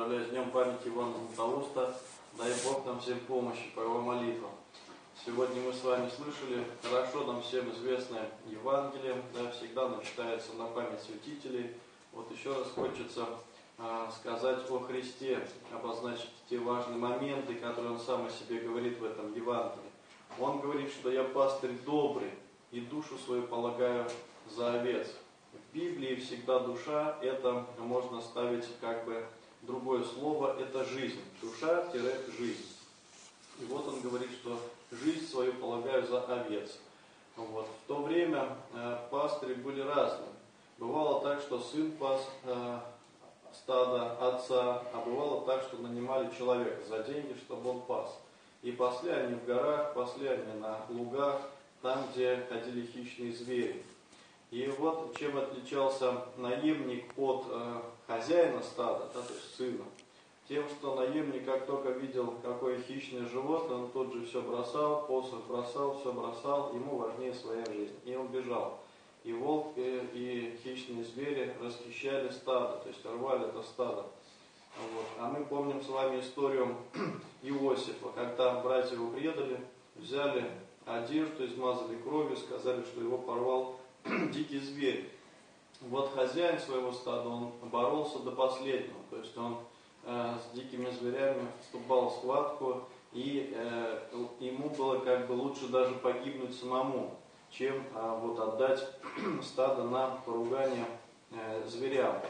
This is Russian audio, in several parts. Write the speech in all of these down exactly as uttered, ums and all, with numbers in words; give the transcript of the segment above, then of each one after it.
Поздравляю с днем памяти Ивана Златоуста. Дай Бог нам всем помощи по его молитвам. Сегодня мы с вами слышали хорошо нам всем известное Евангелие, да, всегда оно читается на память святителей. Вот еще раз хочется э, сказать о Христе, обозначить те важные моменты, которые он сам о себе говорит в этом Евангелии. Он говорит, что я пастырь добрый и душу свою полагаю за овец. В Библии всегда душа, это можно ставить как бы другое слово, это жизнь. Душа-жизнь. И вот он говорит, что жизнь свою полагаю за овец. Вот. В то время э, пастыри были разные. Бывало так, что сын пас э, стадо отца, а бывало так, что нанимали человека за деньги, чтобы он пас. И пасли они в горах, пасли они на лугах, там, где ходили хищные звери. И вот чем отличался наемник от э, хозяина стада, да, то есть сына. Тем, что наемник, как только видел, какое хищное животное, он тут же все бросал, посох бросал, все бросал, ему важнее своя жизнь. И он бежал. И волк, и, и хищные звери расхищали стадо, то есть рвали это стадо. Вот. А мы помним с вами историю Иосифа, когда братья его предали, взяли одежду, измазали кровью, сказали, что его порвал дикий зверь. Вот хозяин своего стада, он боролся до последнего, то есть он э, с дикими зверями вступал в схватку, и э, ему было как бы лучше даже погибнуть самому, чем э, вот отдать стадо на поругание э, зверям.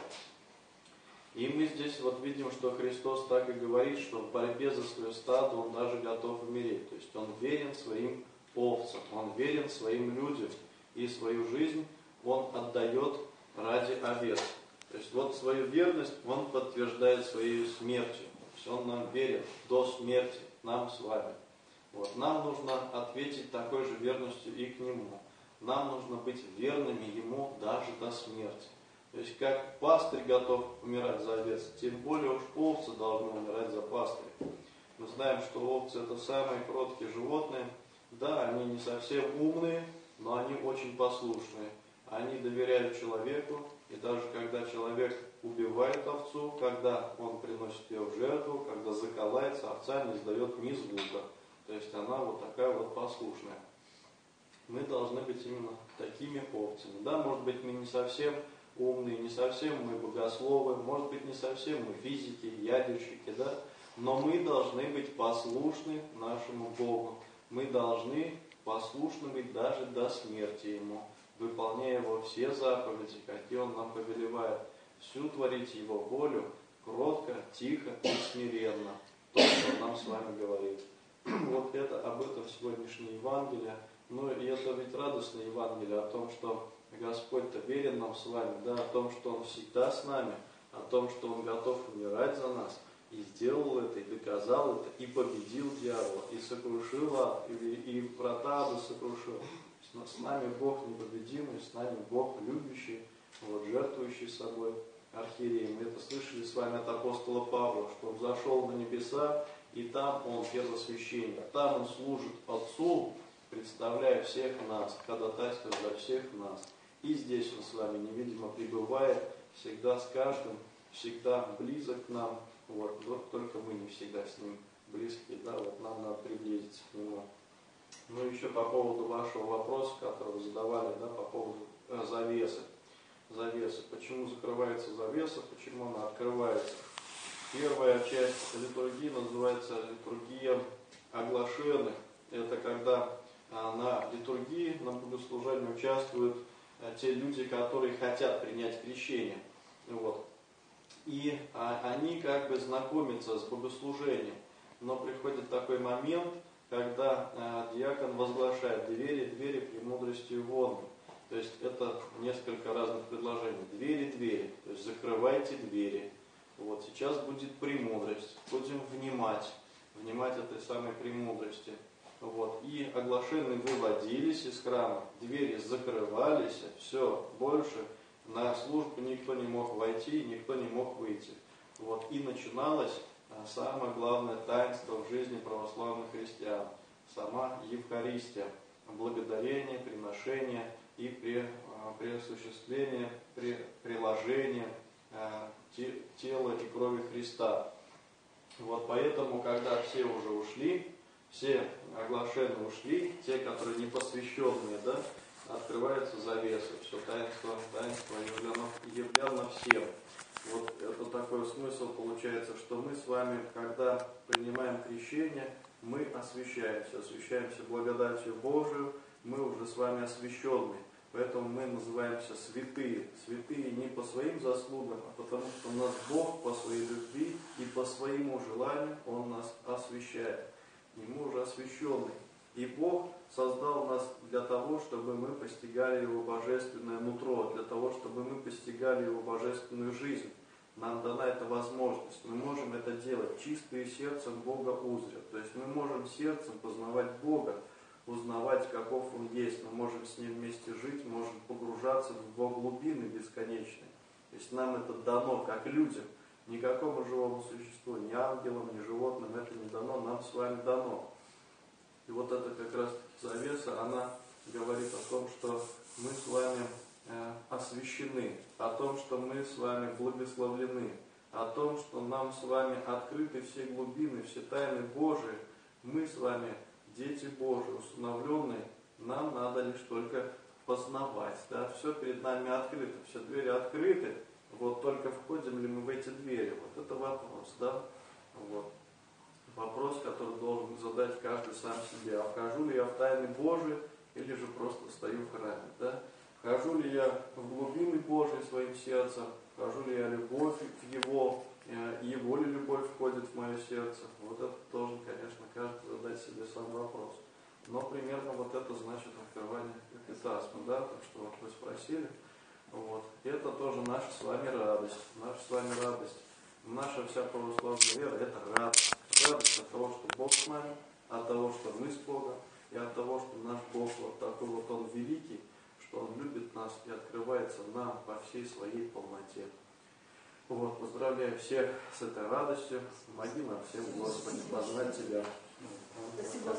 И мы здесь вот видим, что Христос так и говорит, что в борьбе за свое стадо он даже готов умереть, то есть он верен своим овцам, он верен своим людям. И свою жизнь он отдает ради овец. То есть вот свою верность он подтверждает своей смертью. То есть он нам верит до смерти, нам с вами. Вот. Нам нужно ответить такой же верностью и к нему. Нам нужно быть верными ему даже до смерти. То есть как пастырь готов умирать за овец, тем более уж овцы должны умирать за пастыря. Мы знаем, что овцы это самые кроткие животные. Да, они не совсем умные, но они очень послушные. Они доверяют человеку, и даже когда человек убивает овцу, когда он приносит ее в жертву, когда заколается, овца не издает ни звука. То есть она вот такая вот послушная. Мы должны быть именно такими овцами. Да, может быть, мы не совсем умные, не совсем мы богословы, может быть, не совсем мы физики, ядерщики, да, но мы должны быть послушны нашему Богу. Мы должны послушны быть даже до смерти Ему, выполняя Его все заповеди, какие Он нам повелевает, всю творить Его волю, кротко, тихо и смиренно, то, что Он нам с вами говорит. Вот это об этом сегодняшнее Евангелие. Ну и это ведь радостное Евангелие о том, что Господь-то верен нам с вами, да, о том, что Он всегда с нами, о том, что Он готов умирать за нас. И сделал это, и доказал это, и победил дьявола, и сокрушил ад, и, и врата ада сокрушил. С нами Бог непобедимый, с нами Бог любящий, вот, жертвующий собой архиерей. Мы это слышали с вами от апостола Павла, что он зашел на небеса, и там он первосвященник, там он служит Отцу, представляя всех нас, ходатайствуя за всех нас. И здесь он с вами невидимо пребывает, всегда с каждым, всегда близок к нам. Вот, вот только мы не всегда с ним близки, да, вот нам надо приблизиться к нему. Ну, еще по поводу вашего вопроса, который вы задавали, да, по поводу э, завесы. Завесы. Почему закрывается завеса, почему она открывается? Первая часть литургии называется литургия оглашенных. Это когда э, на литургии, на богослужении участвуют э, те люди, которые хотят принять крещение. Вот. И а, они как бы знакомятся с богослужением. Но приходит такой момент, когда а, диакон возглашает «двери, двери, премудростью вонны». То есть это несколько разных предложений. Двери, двери, то есть закрывайте двери. Вот сейчас будет премудрость, будем внимать, внимать этой самой премудрости. Вот. И оглашенные выводились из храма, двери закрывались, все, больше на службу никто не мог войти, никто не мог выйти. Вот. И начиналось а, самое главное таинство в жизни православных христиан. Сама Евхаристия. Благодарение, приношение и при, а, при осуществлении, при приложении тела и крови Христа. Вот поэтому, когда все уже ушли, все оглашенные ушли, те, которые не посвященные, да, открывается завеса, все таинство, таинство явлено, явлено всем. Вот это такой смысл получается, что мы с вами, когда принимаем крещение, мы освящаемся, освящаемся благодатью Божию, мы уже с вами освященные. Поэтому мы называемся святые. Святые не по своим заслугам, а потому что нас Бог по своей любви и по своему желанию Он нас освящает. И мы уже освященные. И Бог создал нас для того, чтобы мы постигали Его божественное нутро, для того, чтобы мы постигали Его божественную жизнь. Нам дана эта возможность. Мы можем это делать чисто и сердцем Бога узря. То есть мы можем сердцем познавать Бога, узнавать, каков Он есть. Мы можем с Ним вместе жить, можем погружаться в Его глубины бесконечные. То есть нам это дано, как людям. Никакому живому существу, ни ангелам, ни животным это не дано, нам с вами дано. И вот это как раз таки завеса, она говорит о том, что мы с вами э, освящены, о том, что мы с вами благословлены, о том, что нам с вами открыты все глубины, все тайны Божии. Мы с вами дети Божии, усыновленные, нам надо лишь только познавать. Да? Все перед нами открыто, все двери открыты. Вот только входим ли мы в эти двери? Вот это вопрос, да? Вот. Вопрос, который должен задать каждый сам себе. А вхожу ли я в тайны Божии, или же просто стою в храме, да? Вхожу ли я в глубины Божии своим сердцем? Вхожу ли я в любовь в Его? И Его ли любовь входит в мое сердце? Вот это должен, конечно, каждый задать себе сам вопрос. Но примерно вот это значит открывание капитасма, да? Так что вот вы спросили. Вот. И это тоже наша с вами радость. Наша с вами радость. Наша вся православная вера – это радость. Радость от того, что Бог с нами, от того, что мы с Богом, и от того, что наш Бог вот такой вот Он великий, что Он любит нас и открывается нам по всей своей полноте. Вот, поздравляю всех с этой радостью. Помоги нам всем, Господи, познать Тебя. Спасибо.